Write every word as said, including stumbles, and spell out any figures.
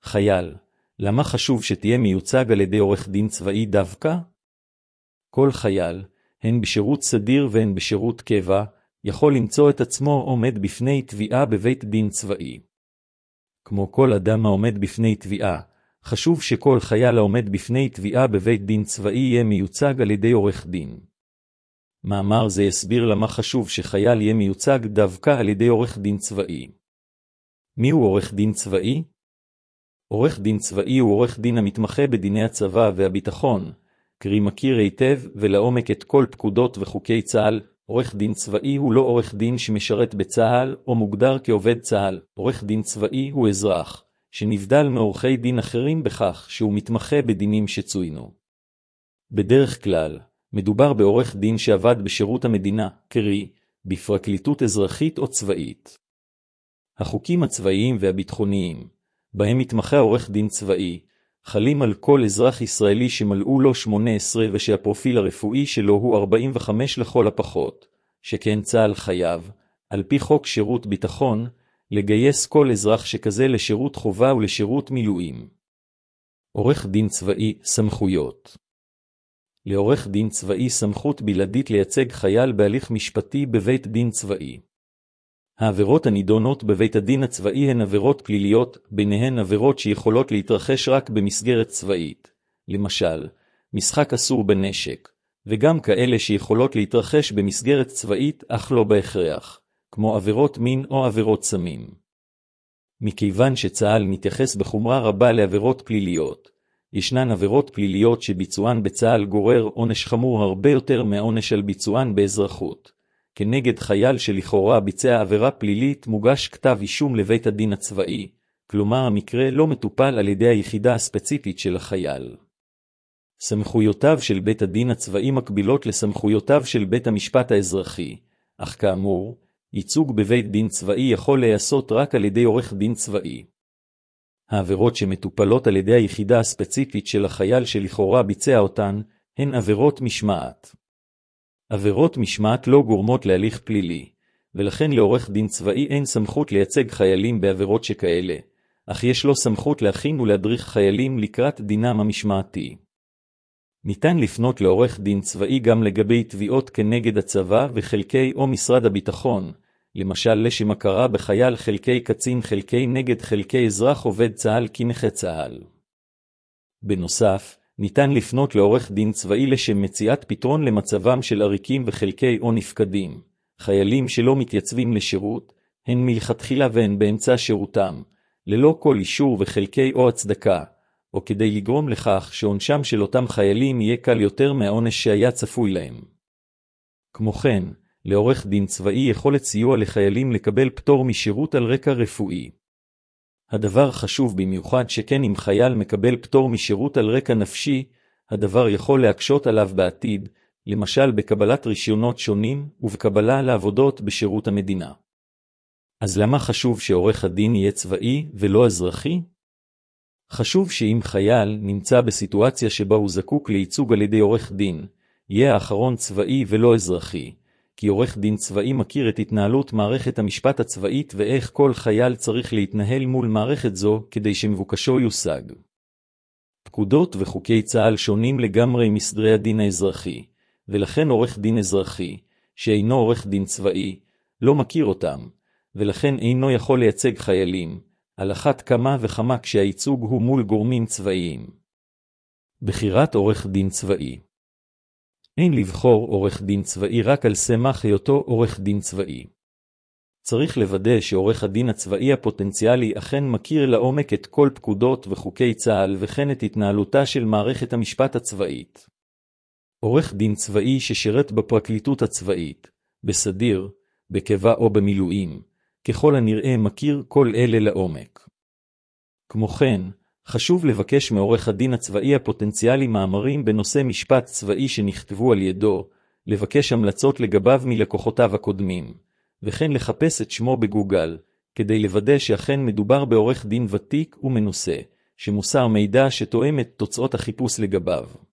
חייל, למה חשוב שתהיה מיוצג על ידי עורך דין צבאי דווקא? כל חייל, הן בשירות סדיר והן בשירות קבע, יכול למצוא את עצמו עומד בפני תביעה בבית דין צבאי. כמו כל אדם העומד בפני תביעה, חשוב שכל חייל העומד בפני תביעה בבית דין צבאי יהיה מיוצג על ידי עורך דין. מאמר זה יסביר למה חשוב שחייל יהיה מיוצג דווקא על ידי עורך דין צבאי. מי הוא עורך דין צבאי? עורך דין צבאי הוא עורך דין המתמחה בדיני הצבא והביטחון, קרי מכיר היטב ולעומק את כל פקודות וחוקי צה"ל. עורך דין צבאי הוא לא עורך דין שמשרת בצה"ל או מוגדר כעובד צה"ל. עורך דין צבאי הוא אזרח, שנבדל מעורכי דין אחרים בכך שהוא מתמחה בדינים שצוינו. בדרך כלל, מדובר בעורך דין שעבד בשירות המדינה, קרי, בפרקליטות אזרחית או צבאית. החוקים הצבאיים והביטחוניים, בהם מתמחה עורך דין צבאי, חלים על כל אזרח ישראלי שמלאו לו שמונה עשרה ושהפרופיל הרפואי שלו הוא ארבעים וחמש לכל הפחות, שכן צה"ל חייב, על פי חוק שירות ביטחון, לגייס כל אזרח שכזה לשירות חובה ולשירות מילואים. עורך דין צבאי, סמכויות. לעורך דין צבאי סמכות בלעדית לייצג חייל בהליך משפטי בבית דין צבאי. העבירות הנידונות בבית הדין הצבאי הן עבירות פליליות, ביניהן עבירות שיכולות להתרחש רק במסגרת צבאית, למשל, משחק אסור בנשק, וגם כאלה שיכולות להתרחש במסגרת צבאית אך לא בהכרח, כמו עבירות מין או עבירות סמים. מכיוון שצה"ל מתייחס בחומרה רבה לעבירות פליליות, ישנן עבירות פליליות שביצוען בצה"ל גורר עונש חמור הרבה יותר מהעונש על ביצוען באזרחות. כנגד חייל שלכאורה ביצע עבירה פלילית מוגש כתב אישום לבית הדין הצבאי, כלומר המקרה לא מטופל על ידי היחידה הספציפית של החייל. סמכויותיו של בית הדין הצבאי מקבילות לסמכויותיו של בית המשפט האזרחי, אך כאמור, ייצוג בבית דין צבאי יכול להיעשות רק על ידי עורך דין צבאי. העבירות שמטופלות על ידי היחידה הספציפית של החייל שלכאורה ביצע אותן, הן עבירות משמעת. עבירות משמעת לא גורמות להליך פלילי, ולכן לעורך דין צבאי אין סמכות לייצג חיילים בעבירות שכאלה, אך יש לו סמכות להכין ולהדריך חיילים לקראת דינם המשמעתי. ניתן לפנות לעורך דין צבאי גם לגבי תביעות כנגד הצבא וחלקי או משרד הביטחון, למשל לשם הכרה בחייל חלקי קצין חלקי נגד חלקי אזרח עובד צה"ל כנכה צה"ל. בנוסף, ניתן לפנות לעורך דין צבאי לשם מציאת פתרון למצבם של עריקים וחלקי או נפקדים, חיילים שלא מתייצבים לשירות, הן מלכתחילה והן באמצע שירותם, ללא כל אישור וחלקי או הצדקה, או כדי לגרום לכך שעונשם של אותם חיילים יהיה קל יותר מהעונש שהיה צפוי להם. כמו כן, לעורך דין צבאי יכולת סיוע לחיילים לקבל פטור משירות על רקע רפואי. הדבר חשוב במיוחד שכן אם חייל מקבל פטור משירות על רקע נפשי, הדבר יכול להקשות עליו בעתיד, למשל בקבלת רישיונות שונים ובקבלה לעבודות בשירות המדינה. אז למה חשוב שעורך הדין יהיה צבאי ולא אזרחי? חשוב שאם חייל נמצא בסיטואציה שבה הוא זקוק לייצוג על ידי עורך דין, יהיה האחרון צבאי ולא אזרחי, כי עורך דין צבאי מכיר את התנהלות מערכת המשפט הצבאית ואיך כל חייל צריך להתנהל מול מערכת זו כדי שמבוקשו יושג. פקודות וחוקי צה"ל שונים לגמרי מסדרי הדין האזרחי, ולכן עורך דין אזרחי, שאינו עורך דין צבאי, לא מכיר אותם, ולכן אינו יכול לייצג חיילים, על אחת כמה וכמה כשהייצוג הוא מול גורמים צבאיים. בחירת עורך דין צבאי. אין לבחור עורך דין צבאי רק על סמך היותו עורך דין צבאי. צריך לוודא שעורך הדין הצבאי הפוטנציאלי אכן מכיר לעומק את כל פקודות וחוקי צה"ל וכן את התנהלותה של מערכת המשפט הצבאית. עורך דין צבאי ששירת בפרקליטות הצבאית, בסדיר, בקבע או במילואים, ככל הנראה מכיר כל אלה לעומק. כמו כן, חשוב לבקש מעורך הדין הצבאי הפוטנציאלי מאמרים בנושא משפט צבאי שנכתבו על ידו, לבקש המלצות לגביו מלקוחותיו הקודמים, וכן לחפש את שמו בגוגל, כדי לוודא שאכן מדובר בעורך דין ותיק ומנוסה, שמוסר מידע שתואם את תוצאות החיפוש לגביו.